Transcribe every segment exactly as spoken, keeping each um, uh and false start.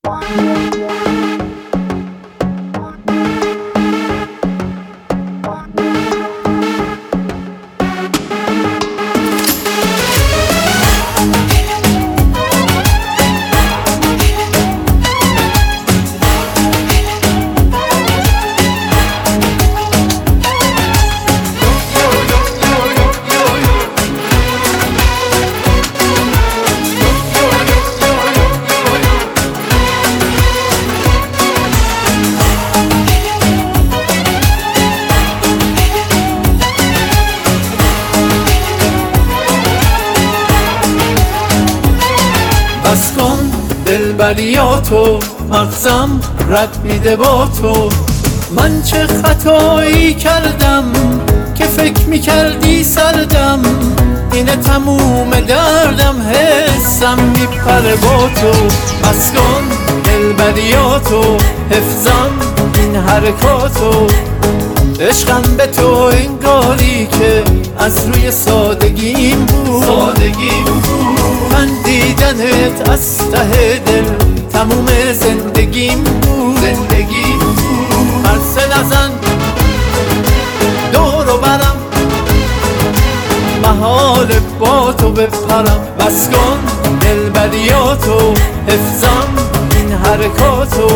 بس کن دلبریاتو، مغزم رد میده با تو. من چه خطایی کردم که فکر میکردی سردم، اینه تموم دردم، حسم میپره با تو. بس کن دلبریاتو، حفظم این حرکاتو. عشقم به تو انگاری که از روی سادگیم بود, سادگیم بود. من دیدنت از ته دل تموم زندگیم بود, زندگیم بود. مرسه نزن دور و برم، محال با تو بپرم. بس کن دلبریاتو، حفظم این حرکاتو.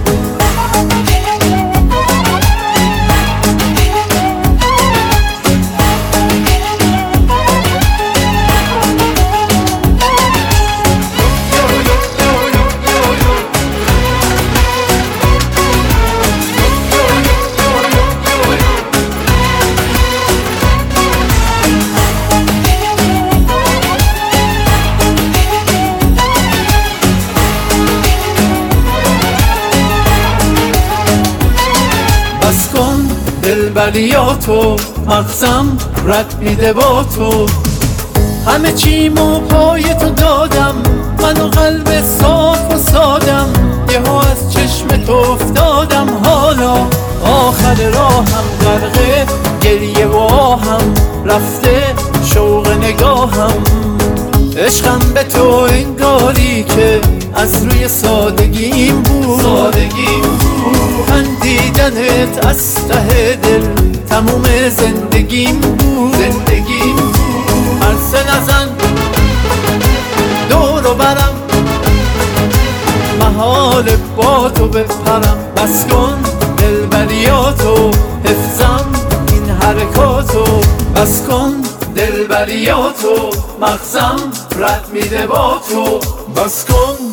بس کن دلبریاتو، مغزم رد میده با تو. همه چیمو پای تو دادم، من و قلب صاف و سادم. یهو از چشم تو افتادم، حالا آخر راهم غرق گریه و آهم. رفته شوق نگاهم، عشقم به تو انگاری که از روی سادگیم بود, سادگیم بود. من دیدنت از ته دل تموم زندگیم بود, زندگیم بود. مرسه نزن دور و برم، محال با تو بپرم. بس کن دلبریاتو، حفظم این حرکاتو. بس کن دلبریاتو، مغزم رد میده با تو. بس کن